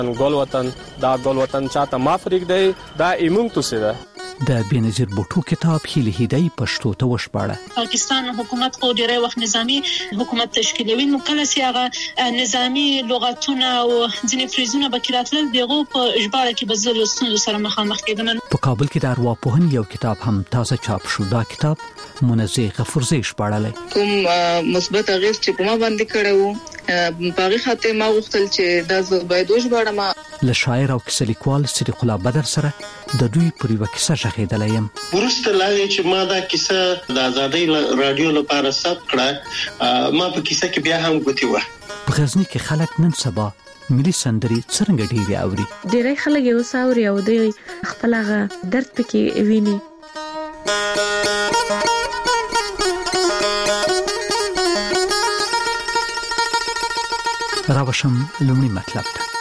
ګل وطن دا ګل وطن چاته ما پرېږدی دا ایمونږ توسې ده. د بېنظیر بوټو کتاب هیله هدی پښتو ته وشپاړه. پاکستان حکومت خو ډیری وخت نظامی حکومت تشکیلوي، نو کله چې هغه نظامی لغتونه او ځینې فریزونه به کې راتلل دغه په ژباړه کې به زه له ستونزو سره مخامخ کېدم. په کابل کې د ارواپوهنې یو کتاب هم تازه چاپ شو. دا کتاب منزه غفورزی شپاړلی. کوم مثبت اغیز چې په ما باندې کړی وو په خاطر ما غوښتل چې دا زه باید وژباړم. له شاعر او کیسه لیکوال صدیق الله بدر سره د دوی پر یوه کیسه غږېدلی یم. وروسته لا چې ما دا کیسه د آزادۍ رادیو لپاره ثبت کړه، ما په کیسه کې بیا هم ګوتې وه. په غزني کې خلک نن سبا ملي سندرې څرنګه ډېرې اوري. ډېری خلک یې اوس اوري او دوی خپل هغه درد پکې ویني. راوشم لومړی مطلب ته.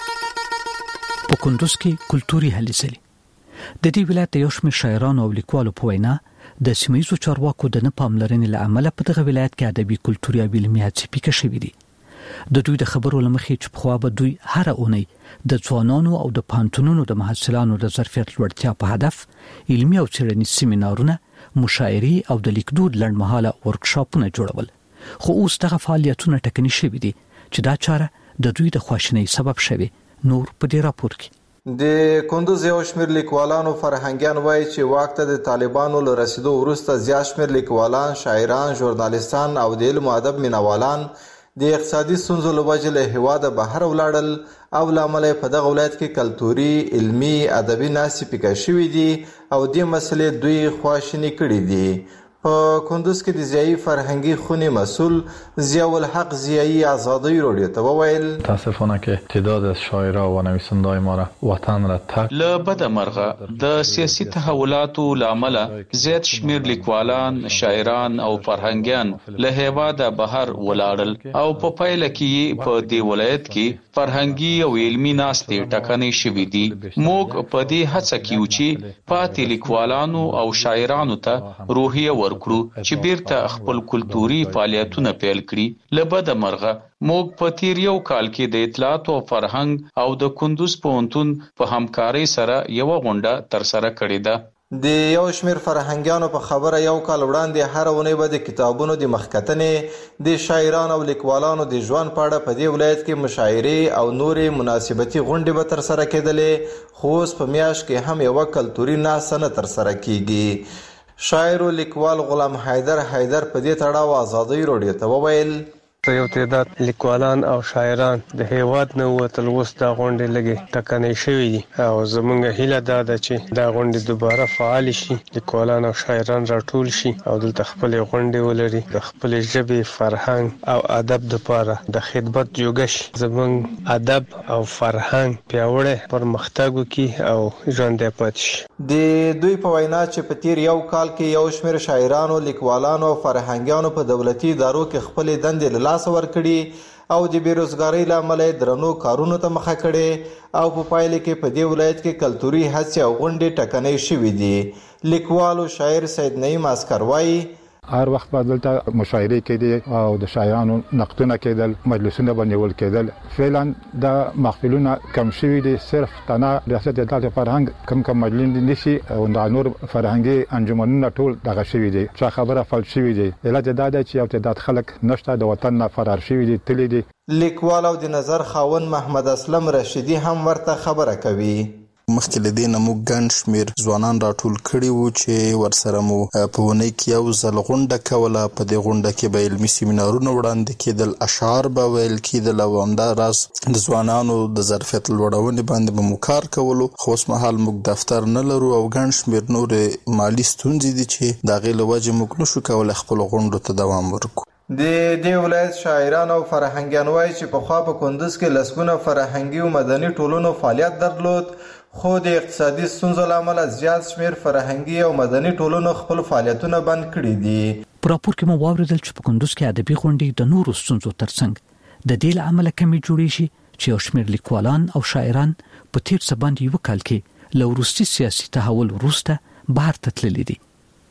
په کندوز کې کلتوري هلې ځلې. د دې ولایت یو شمېر شاعرانو او لیکوالو په وینا د سیمه‌ییزو چارواکو د نه پاملرنې له امله په دغه ولایت کې ادبي، کلتوري او علمي هڅې پیکه شوې دي. د دوی د خبرو له مخې چې پخوا به دوی هره اونۍ د ځوانانو او د پوهنتونونو د محصلانو د ظرفیت لوړتیا په هدف علمي او څېړنیز سیمینارونه، مشاعرې او د لیکدود لنډمهاله ورکشاپونه جوړول. خو اوس دغه فعالیتونه ټکني شوي دي چې دا چاره د دوی د خواشینۍ سبب شوي. نور په دې راپور کې د کندوز یو شمېر لیکوالانو فرهنګیان وایي چې واک ته د طالبانو له رسیدو وروسته زیات شمېر لیکوالان، شاعران، ژورنالیستان او د علم او ادب مینوالان د اقتصادي ستونزو له وجې له هېواده بهر ولاړل او له امله په دغه ولایت کې کلتوري، علمي، ادبي ناستې پیکه شوي دي او دې مسلې دوی خواشیني کړي دي. په کندوز کې د ضیایي فرهنګي خونې مسئول ضیاء الحق ضیایی آزادی رادیو ته وویل متاسفانه که تعداد از شاعرها و نویسنده‌های ما را وطن را ترک له بده مرغه د سیاسي تحولاتو لامل زیات شمیر لیکوالان، شاعران او فرهنګیان له هیواده بهر ولاړل او په پایله کې په دې ولایت کې فرهنګي او علمي ناستې ټکنۍ شوې دي. موږ په دې هڅه کې چې پاتې لیکوالانو او شاعرانو ته روحیه ورکړو چې بیرته خپل کلتوري فعالیتونه پیل کړي. له بده مرغه موږ په تیر یو کال کې د اطلاعات او فرهنګ او د کندوز پوهنتون په همکارۍ سره یو غونډه ترسره کړې ده. د یو شمېر فرهنګیانو په خبره یو کال وړاندې هر اونۍ به د کتابونو د مخکتنې د شاعرانو او لیکوالانو د ژوند په اړه په دې ولایت کې مشاعرې او نورې مناسبتي غونډې به ترسره کېدلې، خو اوس په میاشت کې هم یوه کلتوري ناسته نه ترسره کیږي. شاعر او لیکوال غلام حیدر په دې تړاو آزادۍ رادیو ته وویل یو تعداد لیکوالان او شاعران د هیواد نه وتل اوس دا غونډې لګي ټکنۍ شوې دي او زمونږ هیله دا ده چې دا غونډې دوباره فعال شي، لیکوالان او شاعران راټول شي او دلته خپل غونډې ولري، د خپل ژبې، فرهنګ او ادب لپاره د خدمت جوګه شي. زمونږ ادب او فرهنګ پیاوړی پرمختګ وکړي او ژوندی پاتې شي. د دوی په وینا چې په تیر یو کال کې یو شمېر شاعرانو، لیکوالانو او فرهنګیانو په دولتي ادارو کې خپلې دندې له لاسه ورکړي او د بیروزګارۍ له امله درنو کارونو ته مخه کړي او په پایله کې په دې ولایت کې کلتوري هڅې او غونډې ټکنۍ شوې دي. لیکوال او شاعر سید نعیم عسکر وایي هر وخت به دلته مشاعرې کېدې او د شاعرانو نقدونه کېدل، مجلسونه به نیول کېدل. فعلا دا محفلونه کم شوي دي. صرف تنها ریاست اطلاعات فرهنګ کم مجلس نشي او دا نور فرهنګي انجمنونه ټول دغه شوي دي، چا خبره فل شوي دي. علت دا ده چې یو تعداد خلک نشته د وطن نه فرار شوي دي، تللي دي. لیکوال او د نظر خاوند محمد اسلم رشیدي هم ورته خبره کوي. مخکې له دې نه موږ ګڼ شمېر ځوانان راټول کړي وو چې ورسره مو په اونۍ کې یو ځل غونډه کوله. په دې غونډه کې به علمي سیمینارونه وړاندې کېدل، اشعار به ویل کېدل او همداراز د ځوانانو د ظرفیت لوړونې باندې به مو کار کولو. خو اوس مهال موږ دفتر نه لرو او ګڼ شمېر نورې مالي ستونزې دي چې د هغې له وجې موږ نشو کولی خپلو غونډو ته دوام ورکړو. د دې ولایت شاعران او فرهنګیان وایي چې پخوا په کندوز کې لسګونه فرهنګي او مدني ټولنو فعالیت درلود، خو د اقتصادي ستونزو له امله زیات شمېر فرهنګي او مدني ټولنو خپل فعالیتونه بند کړي دي. په راپور کې مو واورېدل چې په کندوز کې ادبي غونډې د نورو ستونزو ترڅنګ د دې له امله کمې جوړې شي چې یو شمېر لیکوالان او شاعران په تیر څه باندې یو کال کې له وروستي سیاسي تحول وروسته بهر ته تللي دي.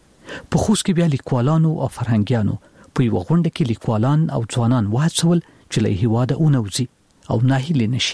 په خوست کې بیا لیکوالانو او فرهنګیانو په یوه غونډه کې لیکوالان او ځوانان وهڅول چې له هېواده ونوځي او ناهیلي نشي.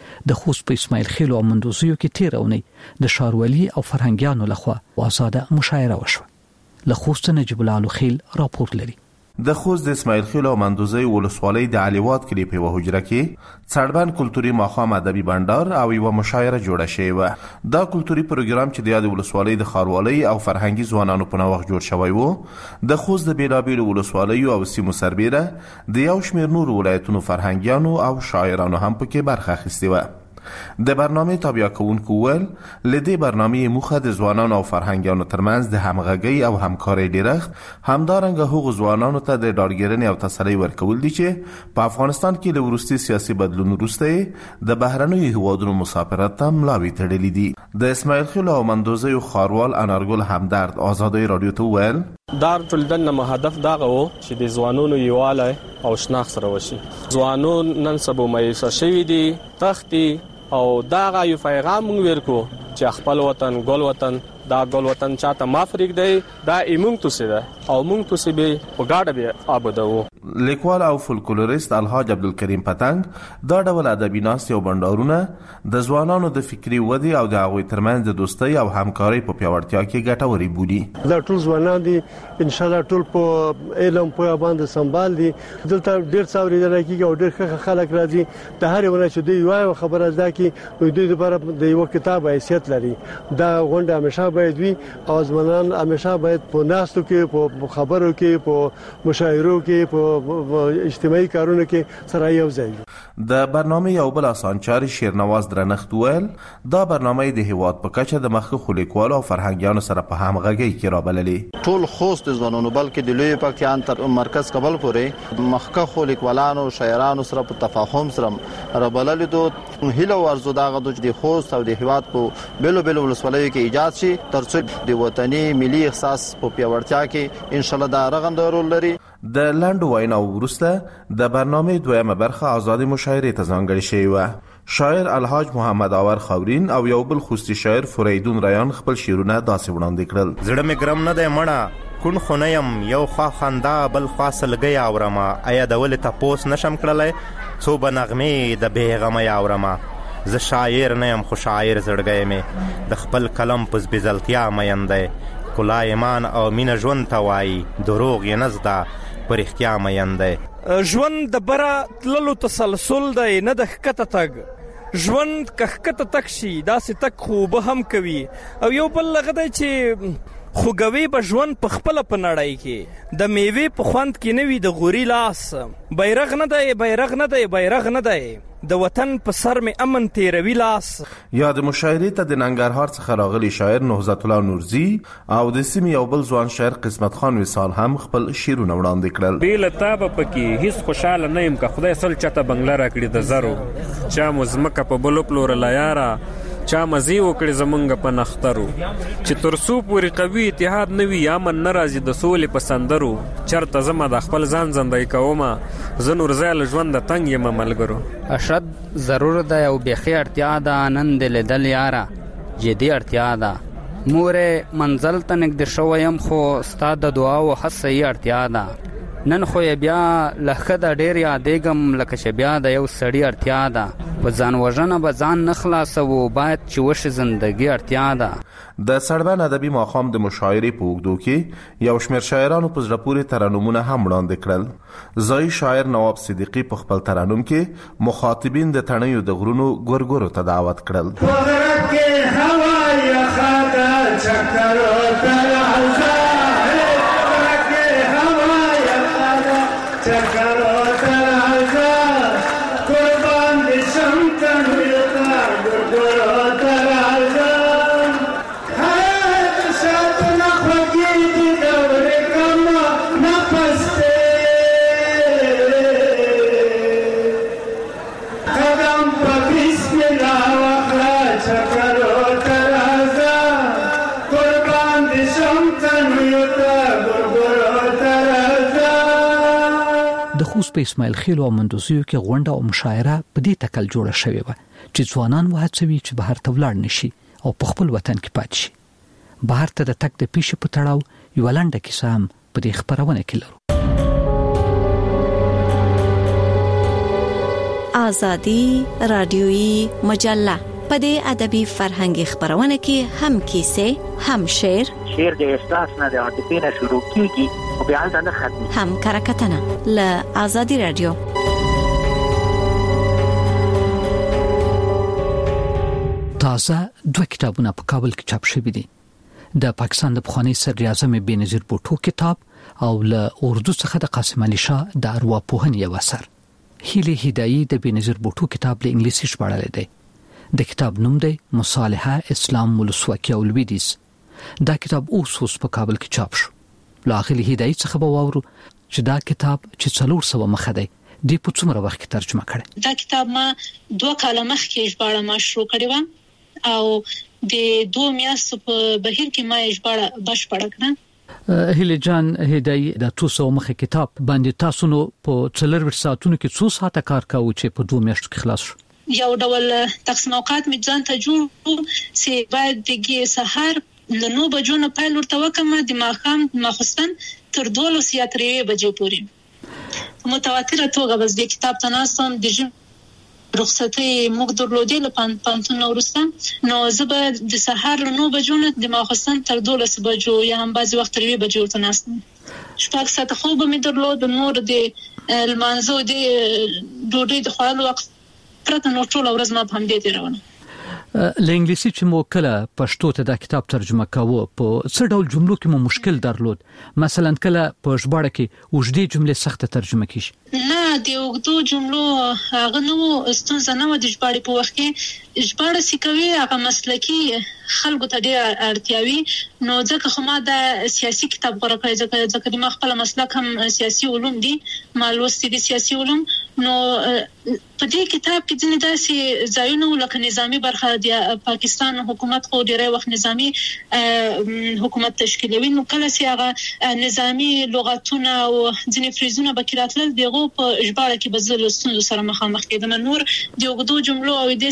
د خوست په اسماعیل خیل او مندوزیو کې تیرونی د شاروالي او فرهنګیانو لخوا آزاده مشاعره وشوه. له خوست نجیب الله خیل راپور لري. د خوست د اسماعیل خیل او مندوزی ولسوالۍ د علیوات کلی په وحجره کې څړبن کلتوري ماښام ادبي بندر او یو مشاعره جوړه شوې و. دا کلتوري پروګرام چې د یاد ولسوالۍ د خاروالۍ او فرهنګي ځوانانو په نوښت جوړ شوی و د خوست د بیلابیلو ولسوالیو او سیمو سربیره د یو شمېر نورو ولایتونو فرهنګیانو او شاعرانو هم پکې برخه اخیستې وه. د برنامه تابع کوونکو ول لدی برنامه موخه د ځوانانو او فرهنګیانو ترمنځ د همغږي او همکارۍ ډیرښت همدارنګه هغو ځوانانو ته د ډاډګیرنې او تسلۍ ورکول دي چې په افغانستان کې له وروستي سیاسي بدلون وروسته د بهرنیو هیوادونو مسافرت ته ملاوي تړلي دي. د اسماعیل خیل او مندوزیو خاروال انارګل همدرد آزادۍ رادیو ته وویل دار ټولدن نه هدف داغه و چې د ځوانانو یواله او شناخت سره وشي. ځوانان نن سبا مایوسه شوي دي تختی او داغه یو پیغام ورکو چې خپل وطن ګل وطن دا ګل وطن چاته مافریک دی دا ایمونږ توسه ده او مونږ توسه به په گاډه به آبادو. لیکوال او فولکلوریست الحاج عبدالکریم پتنګ دا ډول ادبي ناستې او بندرونه د ځوانانو د فکري ودې او د هغوی ترمنځ د دوستۍ او همکارۍ په پیاوړتیا کې ګټورې بولي. دا ټول ځوانان دي ان شاء الله ټول په علم په باندې سمبال دي. دلته ډېر څاوري درکې او ډېر خلک راځي د هر ولایت چې دی یو خبره ده کې دوی لپاره د یو کتاب حیثیت لري. دا غونډه همیشه باید وي او ځوانان همیشه باید په ناستو کې په خبرو کې په مشاعرو کې په اجتماعي کارونو کې سره یو ځای. د برنامه یو بل اسانچاري شیرنواز درنښت ویل دا برنامه د هیواد په کچه د مخکښو لیکوالو او فرهنګیانو سره په همغږۍ کې رابللې. ټول خوست ځوانانو بلکې د لوی پکتیان تر مرکز کابل پورې مخکښو لیکوالانو شاعرانو سره په تفاهم سره رابللې دو هیله ورزو دغه د خوست او د هیواد په بیلو بیلو ولسوالیو کې ایجاد شي ترڅو د وطني ملي احساس په پیاوړتیا کې ان شاء الله دا رغنده رول لري. د لنډو وینا وروسته د برنامه دویمه برخه آزادې مشاعرې ته ځانګړې شوې وه. شاعر الحاج محمد آور خاورین او یو بل خوستی شاعر فریدون ریان خپل شعرونه داسې وړاندې کړل. زړه مې ګرم نه دی مړه کون خو نه یم یو خوا خندا بل خوا سلګۍ اورمه ایا د ولې تپوس نشم کړلی څو به نغمې د بېغمه اورمه زه شاعر نه یم خو شاعر زړګی مې د خپل قلم په زبېزلتیا مین دی کلا ایمان او مینه ژوند ته وایي دروغ یې نه زده په رښتیا مین دی. ژوند د بره تللو تسلسل دی نه د ښکته تګ. ژوند که ښکته تګ شي داسې تګ خو به هم کوي او یو بل هغه دی چې خوږوي به ژوند په خپله په نړۍ کې د میوې په خوند کې نه وي د غوري لاس بیرغ نه دی بیرغ نه دی بیرغ نه دی د وطن په سر مې امن تیروي لاس. یا د مشاعرې ته د ننګرهار څخه راغلي شاعر نهضت الله نورزي او د سیمې یو بل ځوان شاعر قسمت خان وصال هم خپل شعرونه وړاندې کړل. بې له تا به پکې هیڅ خوشحاله نه یم که خدای سل چاته بنګله راکړي د زرو چا مو ځمکه په بلو پلورله یاره چا مزي وکړي زمونږ په نخترو چې تر څو پورې قوي اتحاد نه وي امن نه راځي د سولې په سندرو چرته زما د خپل ځان زندۍ کومه زه نور ځای له ژونده تنګ یم ملګرو. اشد ضرور ده او بیخي اړتیا ده نن د لیدل یاره جدي اړتیا ده مورې منزل ته نږدې شوی یم خو ستا د دعا او هڅې اړتیا ده نن خو یې بیا له ښه ده ډېر یادېږم لکه چې بیا د یو سړي اړتیا ده په ځان وژنه به ځان نه خلاصوو باید چې وشي زندګي اړتیا ده. د سړبن ادبي ماښام د مشاعرې په اوږدو کې یو شمېر شاعرانو په زړه پورې ترنمونه هم وړاندې کړل. ځایي شاعر نواب صدیقي په خپل ترنم کې مخاطبین د تڼیو د غرونو ګورګورو ته دعوت کړل. خوست په اسماعیل خیل او مندوزیو کې غونډه او مشاعره په دې تکل جوړه شوې و چې ځوانان وهڅوي چې بهر ته ولاړ نشي او په خپل وطن کې پاتې شي. بهر ته د تک د پیښې په تړاو یو لنډه کیسه هم په دې خبرونه کې لرو. آزادی رادیویی مجله. په دې ادبي فرهنګي خبرونه کې هم کیسې، هم شعر د احساس نه د عاطفې نه شروع کیږي او بیا نه ختمي، هم کرکټنه ل آزادی رادیو. تازه 2 کتابونه په کابل کې چاپ شوي دي. د پاکستان د پخوانی صدر اعظم بېنظیر بوټو کتاب او له اردو څخه د قاسم علي شاه د ارواپوهنې یو اثر. هیله هدایي د بېنظیر بوټو کتاب له انګلیسي ژباړل دی. د کتاب نوم دی مصالحه اسلام ولسواکي او لویدیځ. دا کتاب اوس په کابل کې چاپ شو. له هیله هدایي څخه به واورو چې دا کتاب چې 400 مخه دی د په څومره وخت کې ترجمه کړي. دا کتاب ما 2 کال مخکې ژباړه ما شروع کړې و او د 2 میاشتو په بهیر کې ما ژباړه بشپړه کړه. هیله جان هدایي د 200 مخه کتاب باندې تاسو نو په 4 ساعتونو کې 2 ساعته کار کاوه چې په 2 میاشتو کې خلاص شو. یو ډول تقسیم اوقات می ځان ته جوړ سي باید دغه سحر له 9 بجو نه پیل ورته وکم د ماخام مخصن تر 12 یا 3 بجې پورې متواتره توګه بس د کتاب تناسم د رخصتي موږ درلودې له پانتون ورسته نو زه د سحر له 9 بجو نه د مخصن تر 12 بجو یا هم بعضي وخت 3 بجې ورته ناستم. شپږ ساعته خوب مې درلود، نور د المانزو د ډوډۍ د خوړلو وخت پرته نو ټول ورځ ما په همدې تیرونه. لانګلیسي چې مو کله پښتو ته دا کتاب ترجمه کاوه په څه ډول جملو کې مو مشکل درلود؟ مثلا کله په ژباړه کې وجدي جملې سخته ترجمه کیږي؟ نه د وګړو جملو هغه نو ستونزه نه و د ژباړې په وخت کې ژباړه سکوي هغه مسلکي خلکو ته ډېر اړتیاوي نو ځکه خو ما د سیاسي کتاب غوړه کړی ځکه د ما خپل مسلک هم سیاسي علوم دي، ما لوستي دي سیاسي علوم. نو په دې کتاب کې ځینې داسې ځایونه لکه نظامی برخه د پاکستان حکومت خو ډېر وخت نظامی حکومت تشکیلوي نو کله چې هغه نظامی لغتونه او ځینې فریزونه به کېراتل دغه په ژباړه کې بزل ستونزو سره مخامخ کېدم. نور د وګړو جملو او د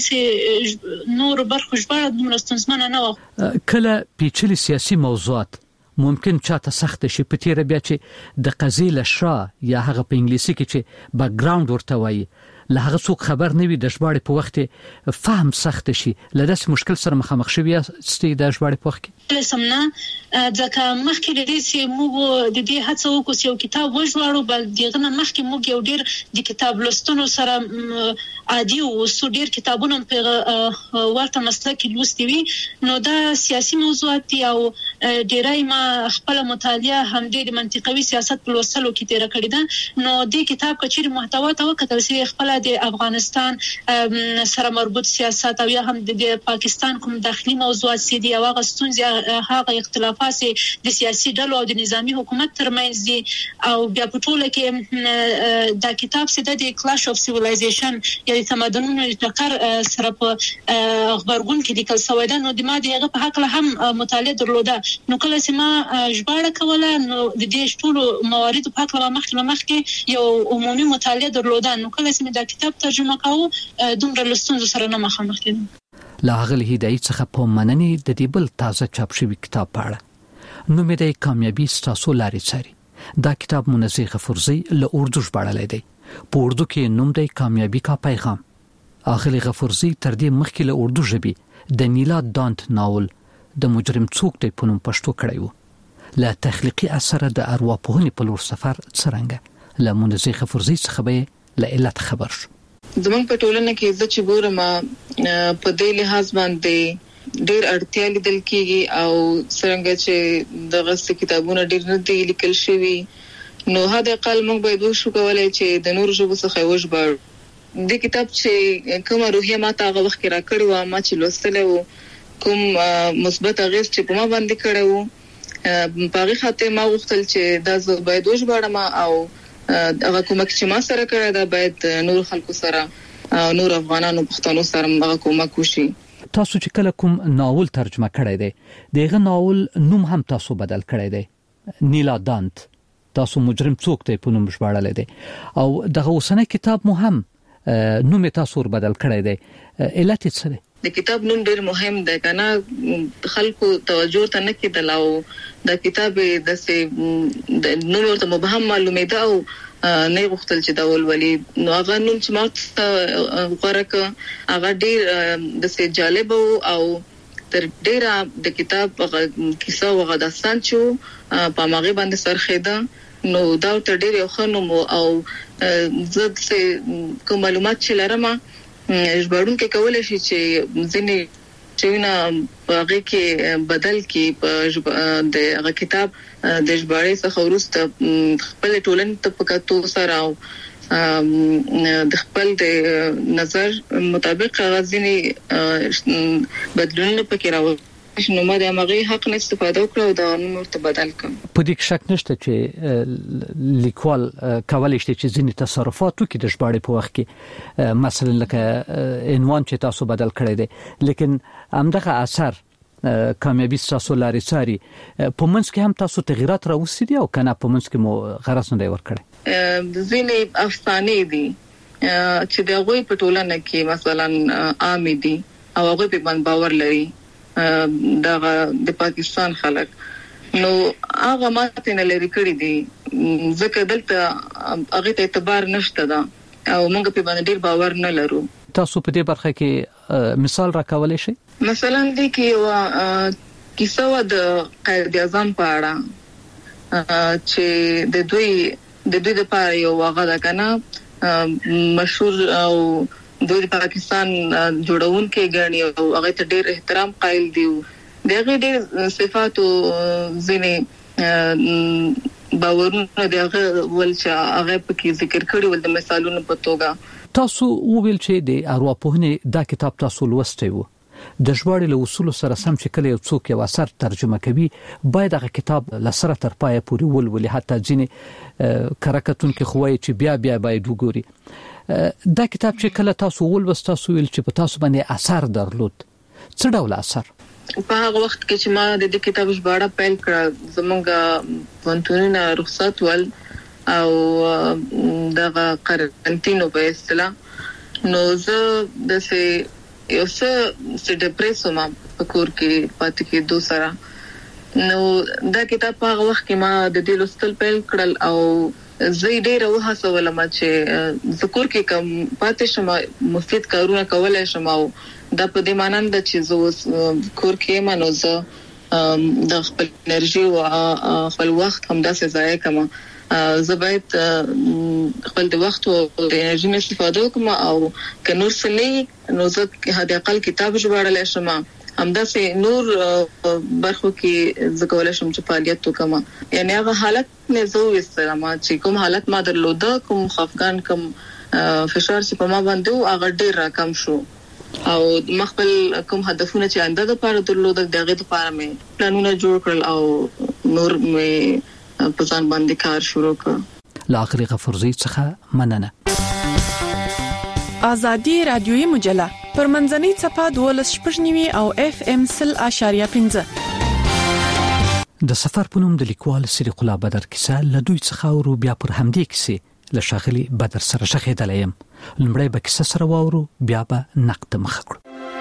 نور برخو ژباړه دومره ستونزمنه نه و. کله پیچلي سیاسي موضوعات ممکن چاته سخت شي په تیر بیا چې د قضیې لشا یا هغه په انګلیسي کې چې بیک ګراوند ورته وایي له هغه څوک خبر نه وي د ژباړې په وخت فهم سخت شي له داسې مشکل سره مخامخ شوی یاستئ د ژباړې په وخت کې؟ سمنا ځکه مخکې د دې چې موږ د دې هڅه وکړو چې یو کتاب وژباړو بل دغه نه مخکې موږ یو ډېر د کتاب لوستلو سره عادي او ډېر کتابونه په ورته مسلک کې لوستي وي نو دا سیاسي موضوعات او ډېرای ما خپل مطالعه هم د منطقوي سیاست په لوستلو کې تیر کړی ده نو د کتاب کچېر محتوا ته وکتل چې خپل د افغانستان سره مربوط سیاست او یا هم د پاکستان کوم داخلي موضوعات سي دي او هغه ستونزې هغه اختلافات د سیاسي ډلو او د نظامی حکومت ترمنځ دي او بیا په ټوله کې دا کتاب چې د کلاش اف سیویلایزیشن یا تمدنونو ټکر سره په خبرګون کې لیکل شوی ده نو د ما دغه په حق له هم مطالعه درلوده نو کله چې ما ژباړه کوله نو د دې ټول موارد په حق له مخکې یو عمومي مطالعه درلوده نو کله چې دا کتاب ترجمه کاوه دومره لستونزو سره نه مخامخ کېدم. لا غل هدایت څخه په مننې د دې بل تازه چاپ شوی کتاب په اړه نو مې د کامیابی ستاسو لارې څاري. دا کتاب منزه غفورزی له اردو ژباړل دی. په اردو کې نوم دی کامیابی کا پیغام. اغلی غفورزی تر دې مخکې له اردو ژبې د نیلا دانت ناول د مجرم څوک دی په نوم پښتو کړی و. له تخلیقي اثر د ارواپوهنې په لور سفر څرنګه له منزه غفورزی څخه به له علت خبر شو. زمونږ په ټولنه کې زه چې ګورم په دې لحاظ باندې ډېر اړتیا لیدل کېږي او څنګه چې دغه کتابونه ډېر نه دي لیکل شوي نو هدا قال موږ باید وشو کولای چې د نور ژبو څخه وژباړو. د کتاب چې کوم روحیه ما ته هغه وخت را کړی و ما چې لوستل و کوم مثبت اغیز چې په ما باندې کړی و په هغه خاطر ما غوښتل چې دا زه باید وژباړم او هغه کومک چې ما سره کړی دا باید نور خلکو سره نور افغانانو پښتنو سره هغه کومک وشي. تاسو چې کله کوم ناول ترجمه کړی دی دغه ناول نوم هم تاسو بدل کړی دی نیلا دانت تاسو مجرم څوک دی په نوم ژباړل دی او دغه اوسنۍ کتاب مو هم نوم تاسو ور بدل کړی دی علت څه دی؟ د کتاب نوم ډېر مهم دی کنه خلکو توجه ته نه کېدل او د کتاب د نوم ورته مبهم معلومه ده او نه غوښتل چې دا ولولي. نو هغه نوم چې ما غوړه هغه ډیر د سي جالب او تر ډیره د کتاب کیسه او غداستان چې په ماغي باندې سرخېده نو دا تر ډیره یو خنوم او زه څه کوم معلومات چې لرم ژباړون کې کولای شي چې ځینې چېونه هغه کې بدل کې په د هغه کتاب د ژباړې څخه ورسته خپل ټولنې ته پکاتو سره او د خپل د نظر مطابق غزنی بدلون پکې راوړي نو ما د هغه حق نه استفاده وکړه او دا نور ته بدل کړم. په دې شک نشته چې لیکوال کولای شي چې ځینې تصرفات وکړي د ژباړې په وخت کې مثلا لکه عنوان چې تاسو بدل کړی دی لیکن همدغه اثر کامیابی تاسو لارې ساري په منځ کې هم تاسو تغیرات راوستي دي او کنه په منځ کې مو غرض نه دی ورکړی. ځینې افسانې دي چې د غوي په ټولنه کې مثلا عام دي او هغه په باندې باور لري د پاکستان خلک نو هغه ماته نه لري کړی دي ځکه دلته هغه ته اعتبار نشته دا او موږ په باندې ډیر باور نه لرو. تاسو په دې برخه کې مثال راکولای شئ؟ مثلا د کې کیسه د قائد اعظم په اړه چې د دوی د پاره یو هغه دا کنه مشهور او د پاکستان جوړون کې غني او هغه ته ډېر احترام قائل دي دغه ډېر صفات او ځینې باورونه دغه ولچا هغه په کې ذکر کړی ول د مثالونو په توګه. تاسو وویل چې د ارواپوهنې دا کتاب تاسو لوستی وو د ژباړې له اصول سره سم چې کله یو څوک یو اثر ترجمه کوي باید هغه کتاب لسره تر پای پورې ولولي حتی ځینې کرکټون کې خوای چې بیا باید وګوري. دا کتاب چې کله تاسو ولوست تاسو ویل چې په تاسو باندې اثر درلود څه ډول اثر؟ په هغه وخت کې چې ما د دې کتاب ژباړه پیل کړه زمونږ پونتونونه رخصت ول او دغه قرنټینو په اصطلاح نو زه د یو څه ډیپریسو ما په کور کې پاتې کېدو سره نو دا کتاب په هغه وخت کې ما د دې لوستل پیل کړل او زه ډېر وهڅولم چې ذکر کې کم پاتې شم مفید کارونه کولای شم او دا په دې معنی ده چې زه کور کې منوزه د خپل انرژي او خپل وخت هم داسې ضایع کوم. زه باید خپل د وخت او د انرژي نه استفاده وکم او که نور څه نه نو زه هدا اقل کتاب ژباړل شم همداسې نور برخو کې زه کولای شم چې فعالیت وکم. یعنی هغه حالت نه زه وسترم چې کوم حالت ما درلود کوم خفقان کوم فشار چې په ما باندې هغه ډیر راکم شو او مخبل کوم هدفونه چې آینده لپاره درلود دغه لپاره مې پلانونه جوړ کړل او نور مې په ځان باندې کار شروع کړ. لاخر غفورزی څخه مننه. آزادی رادیویی مجله پر منځنۍ صفحه 12.9 او FM 0.5 د سفر په نوم د لیکوال سریق الله بدر کیسه له دوی څخه ورو بیا پر همدې کیسه له شاغلي بدر سره شخېدلې يم. لمړی به کیسه سره واورو بیا به نقد مخ کړو.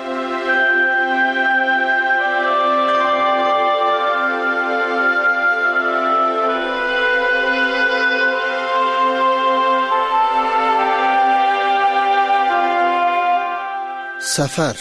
سفر.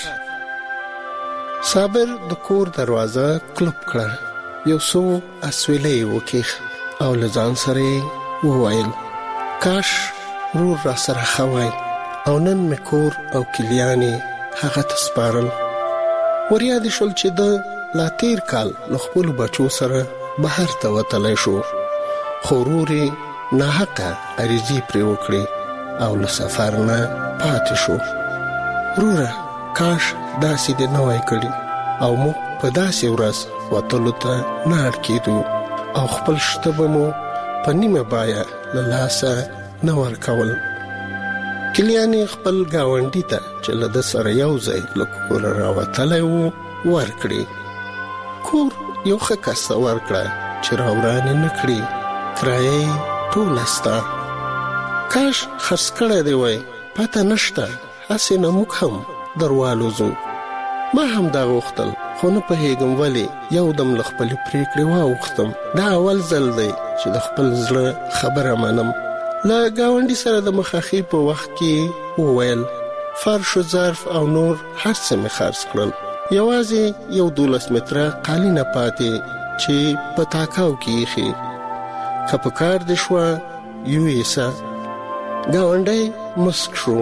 صابر د کور دروازه کلپ کړه. یو څو اسویلې وکیخ او لزان سره وویل کاش رور را سره خوای او نن مې کور او کلیانې هغه تسپارل. وریا د شول چې د لاتیر کال خپل بچو سره بهر ته وتلی شو خو روري نه حقه اړیزي پرې وکړي او له سفر نه پاتې شو. رورا کاش داسې د نوای کړي او مو په داسې ورځ وتلو ته نه اړ کېدو او خپل شته مو په نیمه بایا له لاسه نه ورکول. کلیانې خپل گاونډي ته چې له د سره یو ځای له کوره راوتلی وو ورکړي. کور یو ښه کس ته ورکړه چې راورانې نه کړي کرایه ټوله ستا. کاش خرڅ کړی دی وای پته نشته هسې نه موږ هم دروالوځو. ما هم دا غوښتل خو نه پوهېږم ولې یو دم له خپلې پرېکړې واوښتم. دا اول ځل دی چې د خپل زړه خبره منم له گاونډي سره د مخاخي په وخت کې وویل فرش و ظرف او نور هر څه مې خرڅ کړل، یوازې یو 12 متره قالینه پاتې چې په تاکاو کې ایښې، که په کار دې شوه یویسه. گاونډی مسک شو.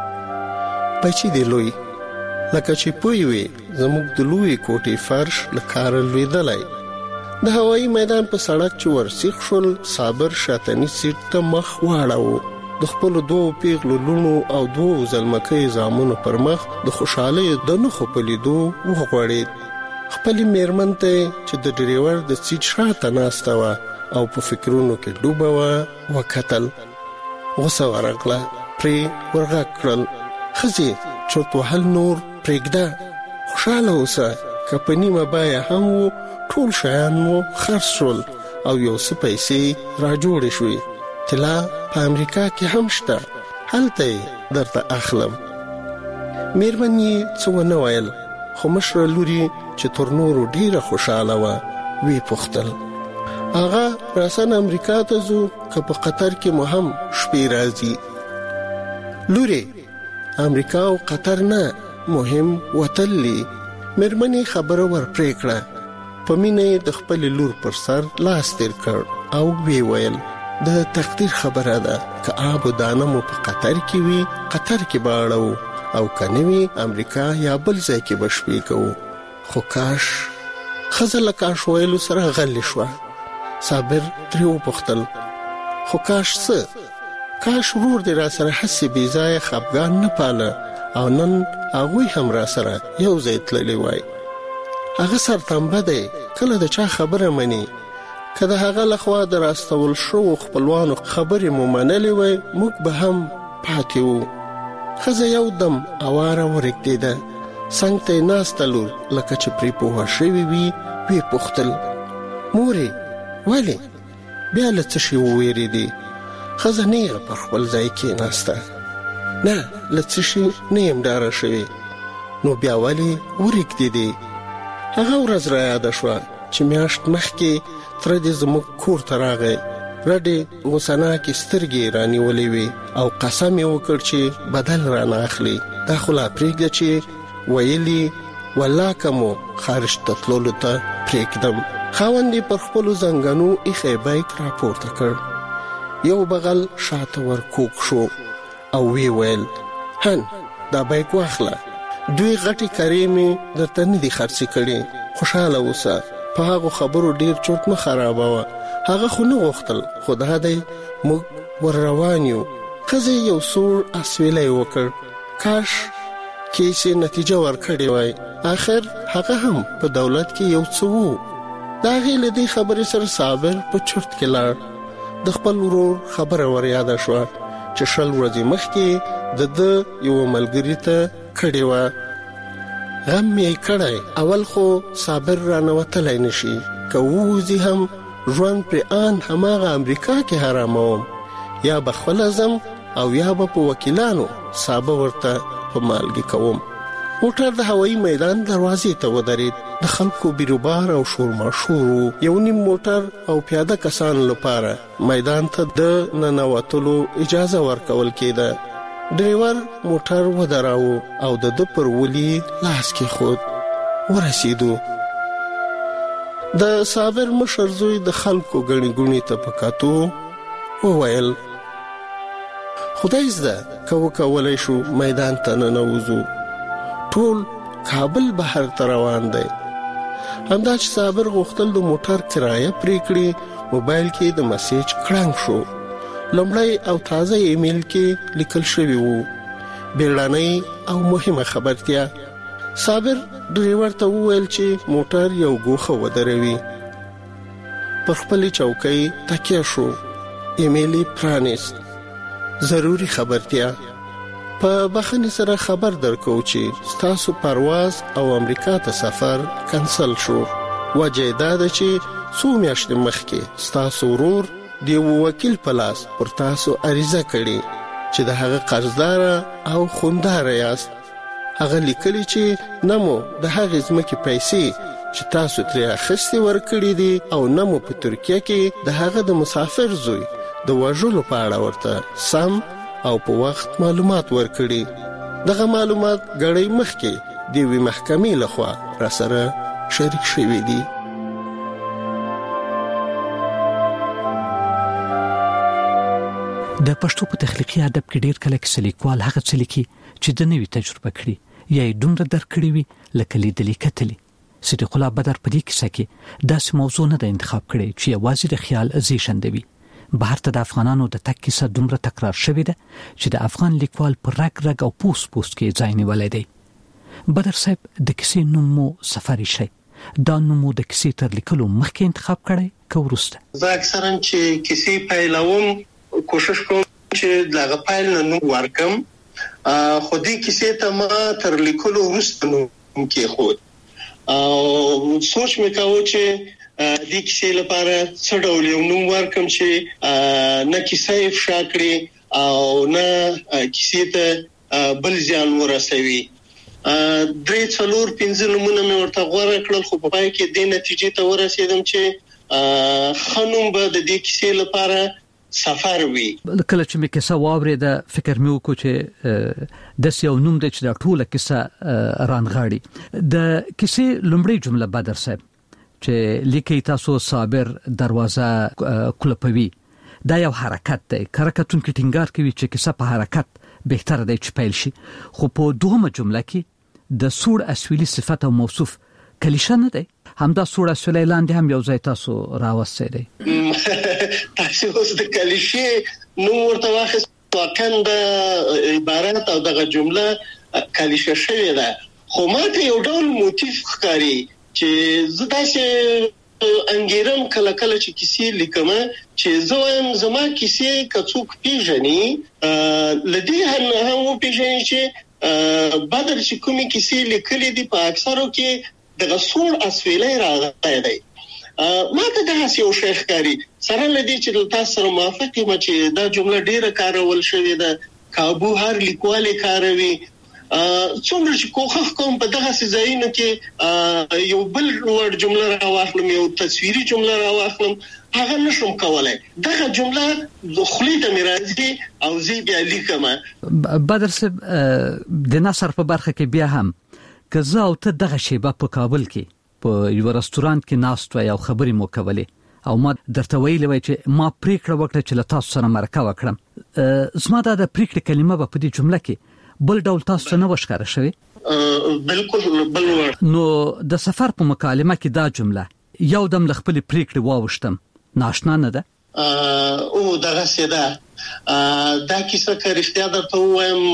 بچی دی لوی، لکه چې پوی وي زموږ د لوی کوټې فرش له کاره لوېدلی. د هوایي میدان په سړک چې ورسیخ شول، صابر شاتني سیټ ته مخ واړاوه. د خپلو 2 پیغلو لونو او 2 زلمکۍ زامنو پر مخ د خوشحالۍ د نښو په لیدو وغوړېد. خپلې میرمن ته چې د ډریور د سیټ شاته ناسته وه او په فکرونو کې ډوبه وه وکتل. غوسه ورغله، پرې ورغږ کړل. ښځې چرت وهل نور پرېږده، خوشحاله اوسه. که په نیمه بیه هم و، ټول شیان مو خرڅ شول او یو څه پیسې را جوړې شوې. طلا په امریکا کې هم شته، هلته یې درته اخلم. میرمن یې څه ونه ویل، خو مشره لوري چې تر نورو ډیره خوشحاله وه وی پوښتل آغا راسن امریکا ته ځو که په قطر کې مو هم شپې راځي؟ لوري امریکا او قطر نه، مهم وتلی. میرمنې خبره ور پرې کړه. په مینه د خپل لور پر سر لاس تیر کړ او وی ویل د تقدیر خبره ده، که آب و دانه مو په قطر کې وي قطر کې باړو، او کنه وی امریکا یا بل ځای کې بشپې کوو. خو کاش. ښځه له کاش ویلو سره غلې شوه. صابر ترې وپوښتل خو کاش څه؟ کاش ورور دې را سره هسې بې ځایه خفګان نه پاله او نن هغوی هم را سره یو ځای تللی وای. هغه سرتنبه دی، کله د چا خبره مني. که د هغه لخوا د راستول شوو خپلوانو خبرې مو منلې وای، موږ به هم پاتې وو. ښځه یو دم اواره ورږدېده. څنګ ته یې ناسته لور لکه چې پرې پوهه شوې وي ویې پوښتل مورې ولې؟ بیا له څه شي وویرېدې؟ ښځه نیغه پر خپل ځای کېناسته. نه له څه شي نه یم ډاره شوې. نو بیا ولې ورږدېدې؟ هغه ورځ را یاده شوه چې میاشت مخکې تره دې زموږ کور ته راغی. رډې غوسناکې سترګې رانیولې وې او قسم یې وکړ چې بدل رانه اخلي. دا خو لا پرېږده چې ویلي والله که مو خارج ته تللو ته پرېږدم. خاوند یې پر خپلو زنګنو ایښی بیک راپورته کړ. یو بغل شاته ور کوږ شو او وی ویل هن دا بیک واخله. دوی غټي کرې مې درته نه دي خرڅې کړې. خوشحاله اوسه، په هغو خبرو ډیر چورت مه خرابوه. هغه خو نه غوښتل، خو دا دی موږ ور روان یو. ښځې یو سوړ اسویلی وکړ. کاش کیسې نتیجه ورکړې وای. آخر هغه هم په دولت کې یو څه وو. د هغې له دې خبرې سره صابر په چرت کې لاړ. د خپل ورور خبره ور یاده شوه چې 20 ورځې مخکې د یو ملګري ته کړې وه. غم یې کړی. اول خو صابر رانوتلی نشي، که ووځي هم ژوند پرې آن هماغه امریکا کې حراموم، یا به خپله ځم او یا به په وکیلانو سابه ورته په مالګې کوم. موټر د هوایي میدان دروازې ته ودرېد. د خلکو بیروبار او شورماشور. یو نیم موټر او پیاده کسانو لپاره میدان ته د ننوتلو اجازه ورکول کېده. ډریور موټر ودراوه او د پر ولي لاس کې خود ورسېدو. د صابر مشر زوی د خلکو غني غونی ته پکاتو وویل خدای زده کولای شو میدان ته ننوځو. ټول کابل بهر ته روان دی. همدا چې صابر غوښتل د موټر کرایه پرې کړي، موبایل کې د میسج کړنګ شو. لومړی او تازه ایمیل کې لیکل شوی وو بیړنۍ او مهمه خبرتیا. صابر ډریور ته وویل چې موټر یو ګوښه ودروي. پر خپلې چوکۍ تکیه شو. ایمیل پرانیست. ضروری خبرتیا. په بخښنې سره خبر درکو چې ستاسو پرواز او امریکا ته سفر کنسل شو. وجه دا ده چې څو میاشتې مخکې ستاسو ورور دیو وکیل پلاس پر تاسو عریضه کړي چې د هغه قرضدار او خوندار یاست. هغه لیکلی چې نمو د هغه ځمکې پیسې چې تاسو ترې اخیستې ورکړي دي او نمو په ترکیه کې د هغه د مسافر زوی د وژلو په اړه ورته سم او په وخت معلومات ورکړي. دغه معلومات غړي مخکې د وی محکمې لخوا را سره شریک شوي دي. د پښتو په تخلیقي ادب کې ډېر کله کې لیکوال هغه څه لیکي چې د نوې تجربه کړي یا یې دومره درک کړي وي لکه لیدلې کتلې. صدیق الله بدر په دې کیسه کې داسې موضوع نه د انتخاب کړي چې یوازې د خیال زیږندوي. بهر ته د افغانانو د تک کیسه دومره تکرار شوې ده چې د افغان لیکوال پر رګ رګ او پوس کې ځای نیولې دی. بدر صاحب د کیسې نوم مو سفاري شي. دا نوم د کیسې تر لیکلو مخکې انتخاب کړي که وروسته؟ زه اکثرا چې کیسې پیلوم کوشش کوم چې دغه پیل نه نوم ورکم، خو دې کیسې ته ما تر لیکلو وروسته نوم کېښود او سوچ مې کاوه چې دې کیسې لپاره څه ډول یو نوم ورکم چې نه کیسه افشا کړي او نه کیسې ته بل زیان ورسوي. 3-4-5 نمونه مې ورته غوړه کړل، خو په پای کې دې نتیجې ته ورسېدم چې خنوم به د دې کیسې لپاره سفر وي. کله چې مې کیسه واورېده فکر مې وکړ چې د یو نوم د چې د ټوله کیسه رانغاړي. د کیسې لومړی جمله بدر صاحب چې لیکي تاسو صابر دروازه کلپوي، دا یو حرکت دی. حرکتون کې ټینګار کوي چې کیسه په حرکت بهتره دی چې پیل شي، خو په دومره جمله کې د سوړ اسویلي صفت او موصوف کلیشه نه دی. همدا سوړ اسویلي لاندې هم یو ځای تاسو راوستي دی. تاسو اوس د کلیشه نو ورته واخیست، واقعا د عبارت او دغه جمله کلیشه شوی ده، خو ماته یو ډول موتیف ښکاري چې زه داسې انګیرم کله کله چې کیسې لیکم چې زه وایم زما کیسې که څوک پیژني لدی هم پیژني چې بدر چې کومې کیسې لیکلې دي په اکثرو کې دغه سوړ اسویلی راغلی دی. ماته دغسې یو شی ښکاري، سره له دې چې تاسو سره موافق یم چې دا جمله ډېره کارول شوې ده، کابو هر لیکوال یې کاروي. څومره چې کوښښ کوم په دغسې ځایونو کې یو بل وړ جمله راواخلم، یو تصویري جمله راواخلم، هغه نشم کولای. دغه جمله خولې ته مې راځي او زه بیا لیکم. بدر صاحب د نثر په برخه کې بیا هم که زه او ته دغه شیبه په کابل کې په یو رستورانت کې ناست وای او خبرې مو کولې او ما درته ویلې وای چې ما پریکړه وکړه چې له تاسو سره مرکه وکړم، زما دا د پریکړې کلمه په دې جمله کې بل ډول تاسو نه وښکاره شوی؟ بالکل بل ور. نو د سفر په مکالمه کې دا جمله یو دم ل خپل پریکړې واوښتم، ناشنا نه ده؟ او دغه سیده دا کیسه که رښتیا درته ووایم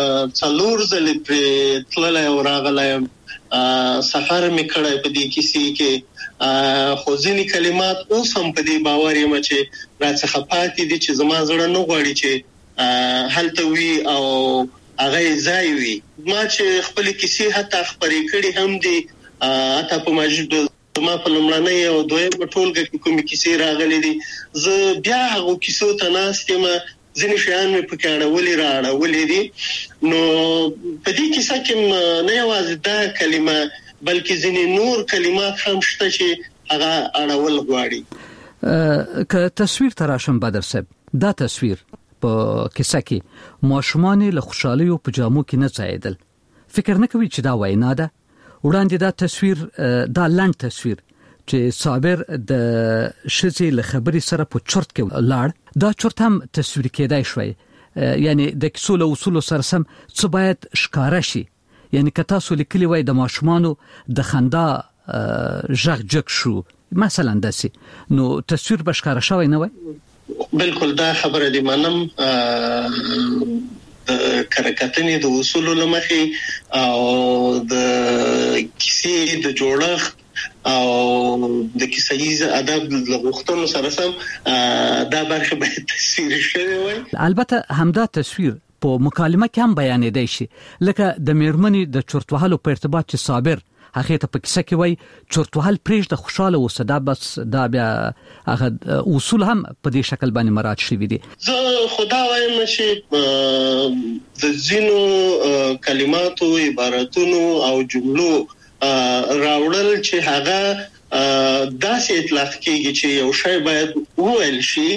4 ځلې پرې تللی او راغلی یم، سفر مې کړی په دې کیسې کې، خو ځینې کلمات اوس هم په دې باور یم چې راڅخه پاتې دي چې زما زړه نه غواړي چې هلته وي او هغه ځای وي. ما چې خپل کیسې حتی خبرې کړي هم دي، حتی په ماجد ما په لومړنۍ او دویمه ټولګه کې کومې کیسې راغلي دي، زه بیا هغو کیسو ته ناست یم، ځینې شیان مې پکې راړولي دي. نو په دې کیسه کې نه یوازې دا کلمه بلکې ځینې نور کلمات هم شته چې هغه اړول غواړي. که تصویر ته راشم بدر صاحب، دا تصویر په کیسه کې ماشومان له خوشحالۍ په جامو کې نه ځایدل، فکر نه کوي چې دا وینا ده؟ وړاندې دا تصویر، دا لنډ تصویر چې صابر د ښځې له خبرې سره په چرت کې لاړ، دا چرت هم تصویر کېدای شوی، یعنی د کیسو له اصولو سره سم څه باید ښکاره شي. یعنی که تاسو لیکلی وای د ماشومانو د خندا غږ جګ شو مثلا داسې، نو تصویر به ښکاره شوی نه وای؟ بالکل دا خبره دی، منم کرکټنې د اصولو لمخې او د کیسې د جوړښت او د کیسه‌ییز ادب له غوښتنو سره سم دا برخه باید تصویر شوی وای. البته همدا تصویر په مکالمه کې هم بیانېدای شي، لکه د میرمنې د چرت وهلو په ارتباط چې صابر هغه ته په کیسه کې وای چرت وهل پرېږده خوشاله اوسه، دا بس دا بیا هغه اصول هم په دې شکل باندې مراعات شوي دي. زه خدا وایم چې د ځینو کلماتو، عبارتونو او جملو راوړل چې هغه داسې اطلاق کېږي چې یو شی باید وویل شي،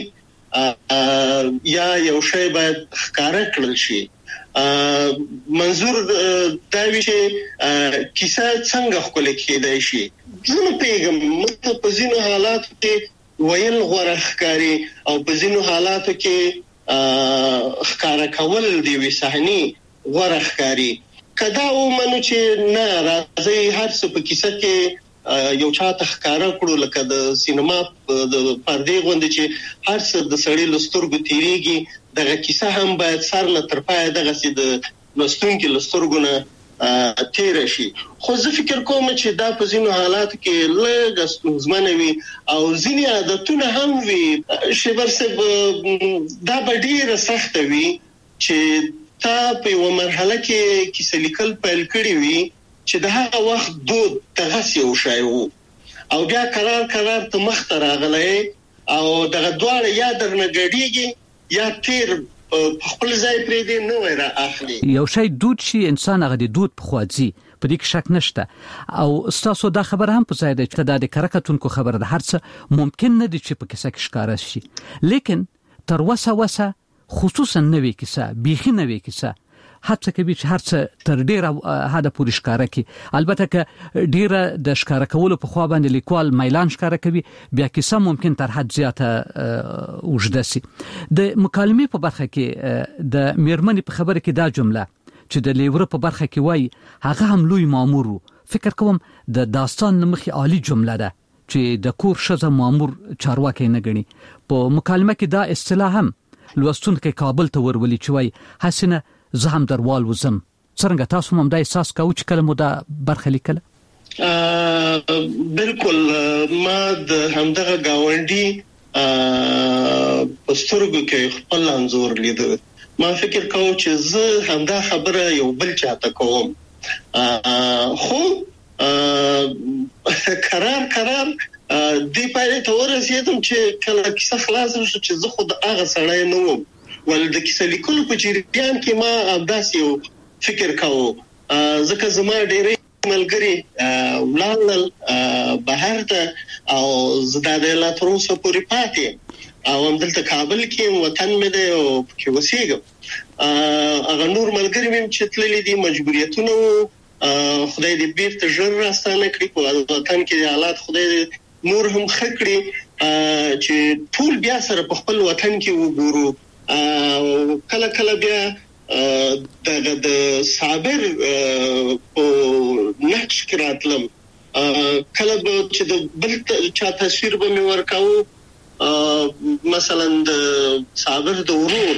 یا یو شی باید ښکارا کړل شي. منظور دا وی چې کیسه څنګه خپل کېدای شي. زه پیغام مته په ځینو حالاتو کې ویل غوړه ښکاری او په ځینو حالاتو کې ښکارا کول دی وی صحنه غوړه ښکاری. کدا او منو چې نه راځي هر څه په کیسه کې یو چاته ښکارا کړو لکه د سینما د پردې غوندې چې هر څه د سړی لسترګو تیریږي، دغه کیسه هم باید سر نه تر پای دغه سي د لستونکو لسترګو نه تیر شي. خو زه فکر کوم چې دا په ځینو حالاتو کې لږ ستونزمنه وي او ځینې عادتونه هم وي. شیبر صاحب دا به ډیره سخته وي چې تا په یو مرحله کې کیسه لیکل پیل کړی وي چې د هغه وخت دود دغه یو شی وو او بیا قرار ته مخ ته راغلی او دغه دواړه یا درنه ګډیږي یا تیر خپل ځای پرې دی نو را اخلي. یو شی دود شي انسان هغه د دود په خوځي، په دې کې شک نشته. او تاسو دا خبر هم په ځای ده چې د کرکټونکو خبره ده، هر څه ممکن نه دي چې په کیسه کې ښکارا شي، لیکن تر وسه خصوصا نوې کیسه بیخي نوې کیسه هڅه کوي چې هر څه تر ډیره حد پورې ښکارا کړي. البته که ډیره د ښکارا کولو په خوا باندې لیکوال میلان ښکارا کوي بیا کیسه ممکن تر حد زیاته وجده سي. د مکالمې په برخه کې د میرمنې په خبره کې دا جمله چې د لیوره په برخه کې وایي هغه هم لوی مامور، فکر کوم د داستان نمخې عالی جمله ده چې د کور ښځه مامور چارواکي نه ګڼي. په مکالمه کې دا اصطلاح هم لوستونکو کابل ته ورولي چې وایي حسنه زه هم دروال وزم. څنګه تاسو هم دا احساس کوئ چې کله مو دا برخه لیکله؟ بالکل ما د همدغه گاونډي پسترګو کې خپل انزور لیدل. ما فکر کوم چې زه همدا خبره یو بل چاته کوم، خو قرار دی پاره ته ورسېدم چې کله کیسه خلاص شو چې زه خود هغه سړی نه وم. ول د کیسه لیکلو په جریان کې ما ابداس یو فکر کوم، ځکه زما ډېرې ملګری ولال بهر ته او زداده لا تر اوسه پورې پاتې او هم دلته کابل کې وطن مې دی او کې وسیږم. هغه نور ملګری مې چې تللي دي مجبوریتونه خدای دې بیرته ژر راستانه کړي په وطن کې حالات خدای دې نور هم خکړي چې ټول بیا سره په خپل وطن کې وګورو. کله بیا د صابر او نقش کراتلم کله چې د بل چا تصویر به مې ورکاو، مثلا د صابر د ورور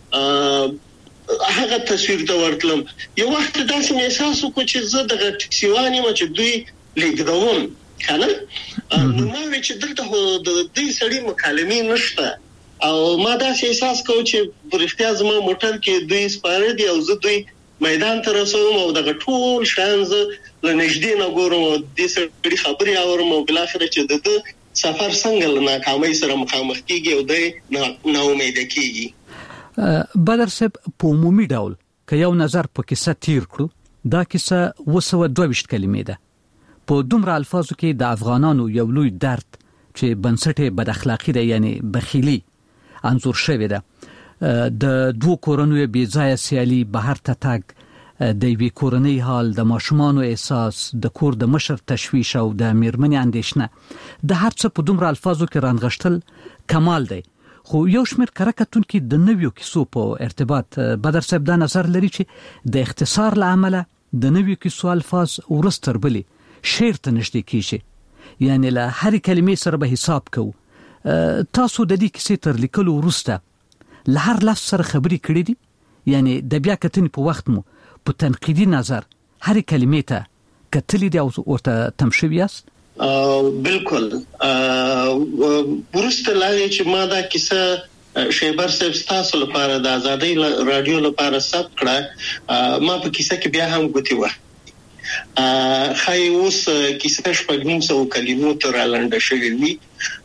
هغه تصویر ته ورتلم. یو وخت داسې احساس وکړ چې زه د ټکسیواني ما چې دوی لیکدوم کنه نو ما چې دلته د دې سړي مکالمې نشته او ما دا احساس کوم چې پرختیا زما موټر کې دوی سپاره دي او زه دوی میدان ته رسوم او دغه ټول شانز لنږدې نه ګورم او د سړي خبري اورم او بل اخر چې د سفر څنګه ناکامۍ سره مخامخ کیږي او د نا امید کیږي. بدر صاحب په عمومي ډول که یو نظر په کیسه تیر کړو دا کیسه 222 کلمې ده. په دومره الفاظو کې د افغانانو یو لوی درد چې بنسټه بد اخلاقی ده یعنی بخیلی انزور شوی ده. د دوه کورنیو بې ځایه سیالي، بهر ته تګ، د یوې کورنۍ حال، د ماشومانو احساس، د کور د مشر تشویش او د میرمنې اندېښنه، د هر څه په دومره الفاظو کې رانغښتل کمال دی. خو یو شمېر کرکټونکي د نویو کیسو په ارتباط بدر صاحب دا نظر لري چې د اختصار له امله د نویو کیسو الفاظ ورستر بلی شعر ته نږدې کیږي، یعنی له هر کلمې سره به حساب کوو. تاسو د دې کیسې تر لیکلو وروسته له هر لفظ سره خبرې کړې دي؟ یعنی د بیا کتنې په وخت مو په تنقیدي نظر هر کلمې ته کتلې دي او ورته تم شوي یاست؟ بالکل. ورسته لای چې ما دا کیسه شیبر صاحب تاسو لپاره د آزادۍ رادیو لپاره ثبت کړه، ما په کیسه کې بیا هم ګوتې و خای اوس کیسه شپږم سو کلمو تر لاندې شوی وي.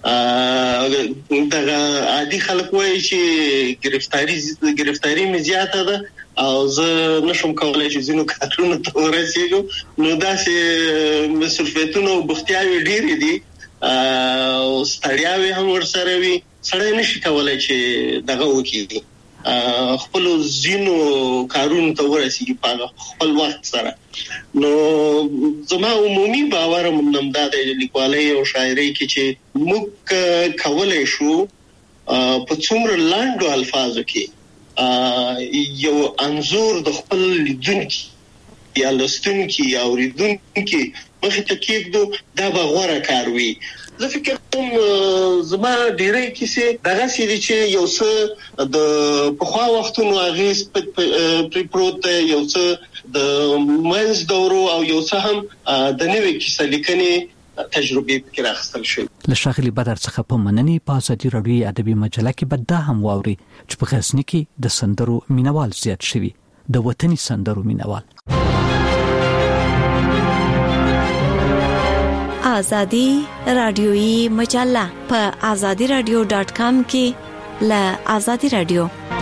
دغه عادي خلک وایي چې گرفتاری مې زیاته ده او زه نشم کولای چې زینو کارونو ته ورسېږم، نو داسې مسؤلیتونه او بختیاوي ډېرې دي او ستړیاوي هم ورسره وي، سړی نشي کولای چې دغه وکړي خپل زینو کارونو ته ورسیږي په خپل وخت سره. نو زما عمومي باور منم دا د لیکوالۍ او شاعرۍ کې چې موږ کولای شو په څومره لاندو الفاظو کې یو انزور د خپل لیدونکي یا لوستونکي او اوریدونکي مخې ته کېږدو، دا به غوره کار وي. زه فکر کوم زما ډیری کیسې دغه سړي چې یو څه د پخوا وختونو اغیز پر پروت یو څه د منځ دورو او یو څه هم د نوې کیسې لیکنې تجربه فکر اخیستل شوی. له ښاغلي بدر څخه په مننې په ازادي راډیو ادبي مجله کې به دا هم واوري چې په غزني کې د سندرو مینوال زیات شوي، د وطني سندرو مینوال. آزادی رادیویی مجله په azadiradio.com کې له آزادی رادیو.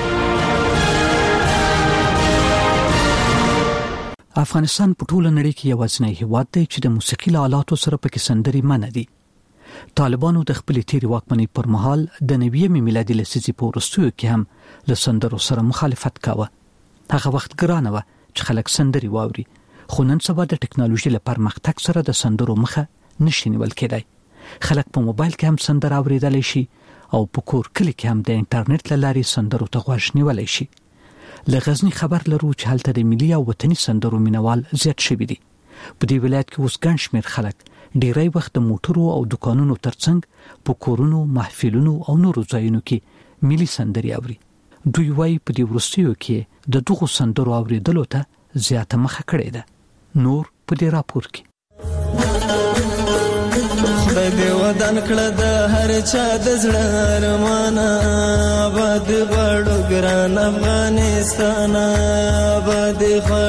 افغانستان په ټوله نړۍ کې یوازینی هیواد دی چې د موسیقي له آلاتو سره پکې سندري منع دي. طالبانو د خپل تیری واکمنۍ پر مهال د 90 میلادي لسیزې په وروستیو کې هم له سندرو سره مخالفت کاوه. هغه وخت ګرانه و چې خلک سندري واوري، خو نن سبا د ټکنالوژي له پرمختګ سره د سندرو مخه نشي نیول کېدای. خلک په موبایل کې هم سندره اوریدلی شي او په کور کلی کې هم د انټرنیټ له لارې سندرو ته غوږ نیولی شي. له غزني خبر لرو چې هلته د ملي او وطني سندرو مینوال زیات شوي دي. په دې ولایت کې اوس ګڼ شمېر خلک ډیری وخت د موټرو او دکانونو ترڅنګ په کورونو، محفلونو او نورو ځایونو کې ملي سندري اوري. دوی وايي په دې وروستیو کې د دغو سندرو اوریدلو ته زیاته مخه کړې ده. نور په دې راپور کې خدای دې ودان کړه د هر چا د زړه ارمانه، آباد غواړو ګران افغانستان، آباد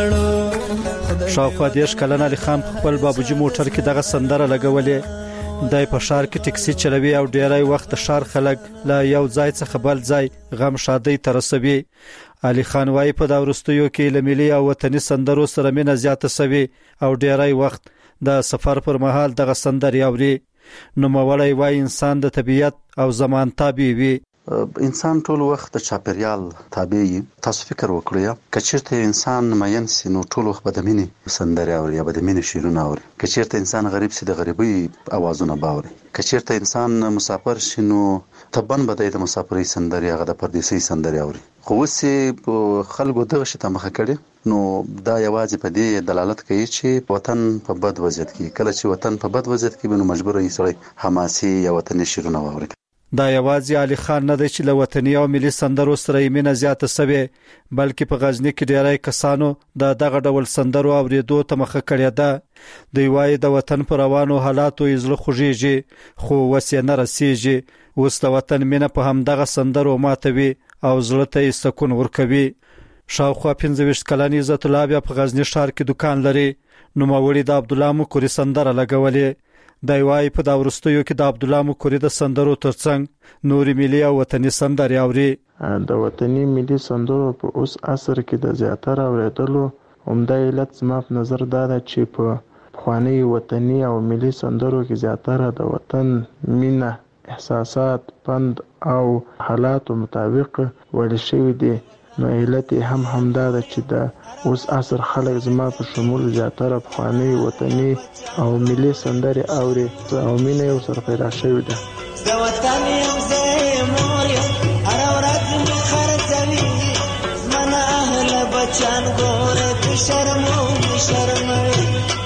غواړو. شاوخوا 10 کلن علي خان خپل بابوجي موټر کې دغه سندره لګولې. دای په شهر کې ټکسي چلوي او ډیری وخت شهر خلک له یو ځای څخه بل ځای غم شادي ترسوي. علي خان وايي په دا ورستیو کې له ملي او وطني سندرو سره مینه زیاته سوي او ډیری وخت د سفر پر مهال دغه سندري اوري. نو موړی وايي انسان د طبيعت او زمان تابع وي. انسان ټول وخت د چاپیریال تابع وي. تاسو فکر وکړئ کچېرته انسان مین سي نو ټول وخت به د مینې سندري اوري یا به د مینې شعرونه اوري. کچېرته انسان غریب سي د غریبۍ اوازونه باوري. کچېرته انسان مسافر شي نو تبن به د مسافرۍ سندري هغه د پردیسۍ سندري اوري. خو وسې خلکو دغه شته مخه کړي نو دا یوازې په دې دلالت کوي چې وطن په بد وضعیت کې، کله چې وطن په بد وضعیت کې بنو مجبور یې سړی حماسي یا وطني شعرونه واوري. دا یوازې علي خان نه دی چې له وطني او ملي سندرو سره یې مینه زیاته سوې، بلکې په غزني کې ډیری کسانو د دغه ډول سندرو اوریدو ته مخه کړې ده. دوی وایي د وطن پر روانو حالاتو یې زړه خوږېږي خو وس یې نه رسېږي. اوس د وطن مینه په همدغه سندرو ماتوي او زړه ته یې سکون ورکوي. شاوخوا 25 کلن عزت الله بیا په غزني ښار کې دکان لري. نوموړي د عبدالله مکوري سندره لګولې. دی وايي په دا وروستیو کې د عبدالله مکوري د سندرو ترڅنګ نوري ملي او وطني سندرې اوري. د وطني ملي سندرو په اوس عصر کې د زیاتره اوریدلو عمده علت زما په نظر دا ده چې په پخواني وطني او ملي سندرو کې زیاتره د وطن مینه، احساسات، پند او حالاتو مطابق ویل شوي دي. نو علت هم همدا ده چې د اوس عصر خلک زما په شمول زیاتره پخواني وطني او ملي سندرې اوري او مینه یې ورسره پیدا شوې ده. د وطن یم زه مور یم هره ورځ مې خرڅوي زما اهله بچیان ګوره که شرموي.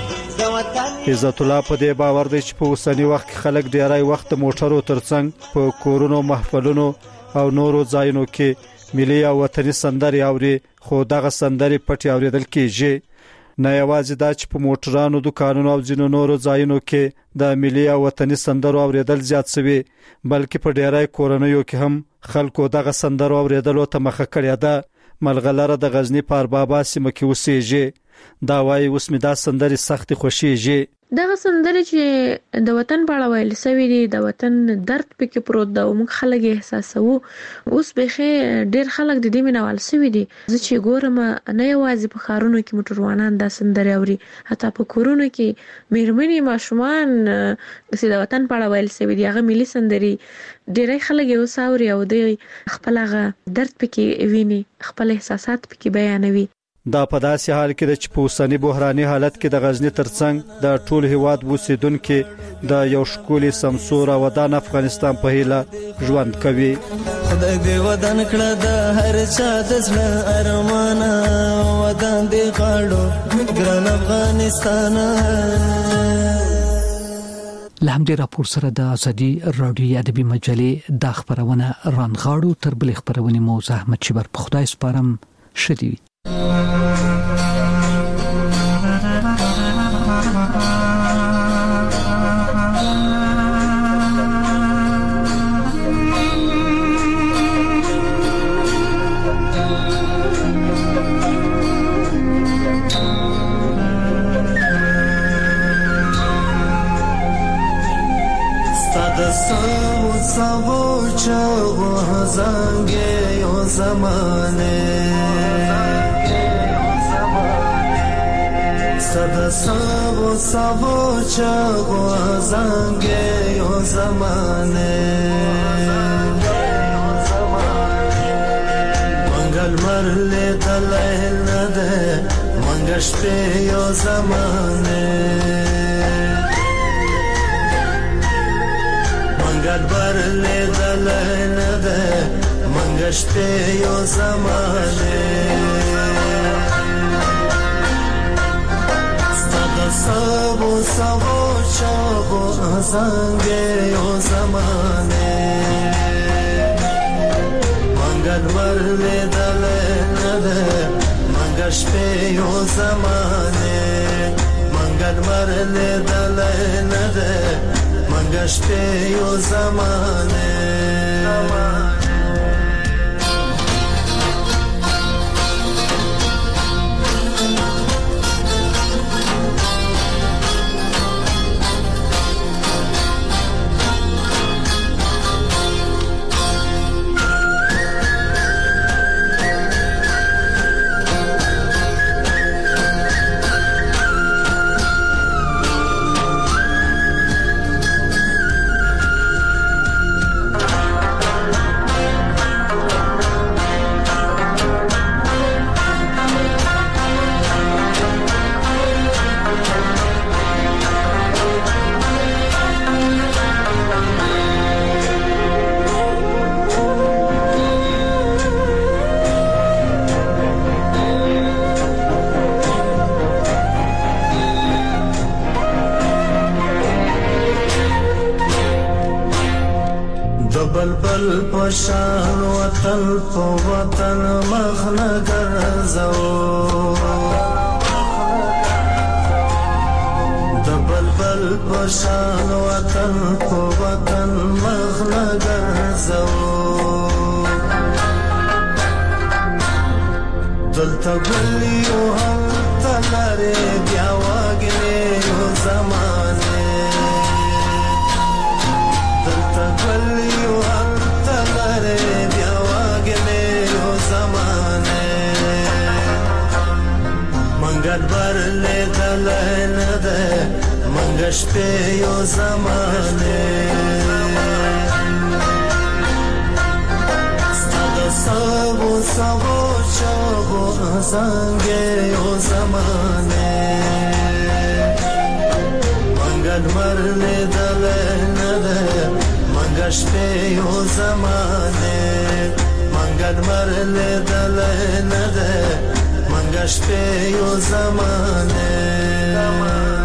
عزت الله په دې باور دی چې په اوسني وخت کې خلک ډیری وخت د موټرو ترڅنګ په کورونو، محفلونو او نورو ځایونو کې ملي او وطني سندرې اوري، خو دغه سندرې پټې اوریدل کېږي. نه یوازې دا چې په موټرانو، دکانونو او ځینو نورو ځایونو کې د ملي او وطني سندرو اوریدل زیات شوي، بلکې په ډیری کورنیو کې هم خلکو دغه سندرو اوریدلو ته مخه کړې ده. ملغلره د غزني په اربابا سیمه کې اوسېږي. دا وايي اوس مې دا سندرې سختې خوښېږي. دغه سندرې چې د وطن په اړه ویل شوی دي د وطن درد پکې پروت دا او موږ خلک احساسوو. اوس به ډېر خلک د دې مینوال شوی دي. زه چې ګورم نه یوازې په ښارونو کې موټروانان دا سندرې اوري، حتی په کورونو کې میرمنې ماشومان چې د وطن په اړه ویل شوی دي هغه ملي سندرې ډېری خلک یې اوس اوري او دوی خپل هغه درد پکې ویني، خپل احساسات پکې بیانوي. دا په داسې حال کې چې په اوسنی بحراني حالت کې د غزنی ترڅنګ د ټول هیواد اوسیدونکو د یو ښکلي سمسور او ودان افغانستان په هیله ژوند کوي. خدای دې ودان کړه د هر چا د زړه ارمانه، ودان دې غواړو ګران افغانستان. لهم دې راپور سره د ازادي رادیو ادبي مجلې د خبرونه رانغاړو. تر بل خبرونه مو زحمت شبر په خدای سپارم. شدي سبو چغو زنگه یو زمانه صد سبو چغو زنگه یو زمانه منگل مرل دلیل نده منگش به یو زمانه منگل برل دلیل نده منگش به یو زمانه سبو چاگو زنگه یو زمانه منگل مرل دلیل نده منگش به یو زمانه منگل مرل دلیل نده منگش به یو زمانه بلبل پشان وطن پو وطن مخنا گرزو بلبل پشان وطن پو وطن مخنا گرزو دلتا گلیو هم تلاری بیاواگنیو زمانه دلتا گلیو هم تلاری بیاواگنیو زمانه منگل برلی دلی نده منگش پیو زمانه سبو چاگو زنگه یو زمانه منگل مرل دلی نده منگش پیو زمانه منگل مرل دلی نده منگش پیو زمانه